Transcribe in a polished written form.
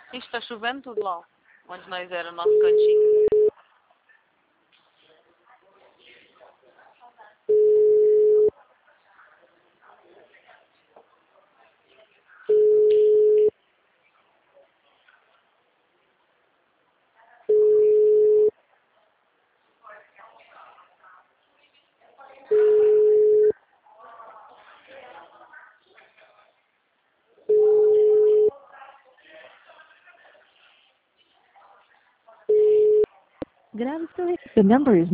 Ixi, tá chovendo tudo lá, onde nós era, no nosso cantinho. Grave seu... The number is